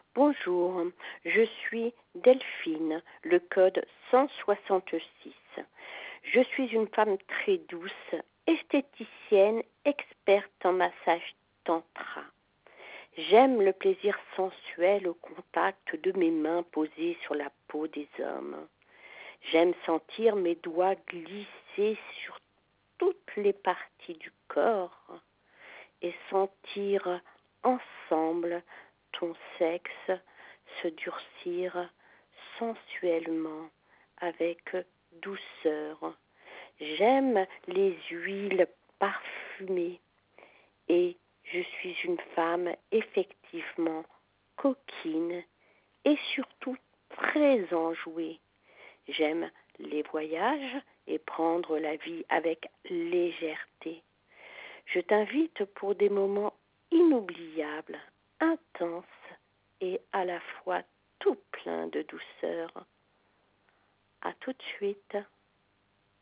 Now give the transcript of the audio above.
Bonjour, je suis Delphine, le code 166. Je suis une femme très douce, esthéticienne, experte en massage tantra. J'aime le plaisir sensuel au contact de mes mains posées sur la peau des hommes. J'aime sentir mes doigts glisser sur toutes les parties du corps et sentir ensemble ton sexe se durcir sensuellement avec douceur. J'aime les huiles parfumées et je suis une femme effectivement coquine et surtout très enjouée. J'aime les voyages et prendre la vie avec légèreté. Je t'invite pour des moments inoubliables, intenses et à la fois tout plein de douceur. À tout de suite.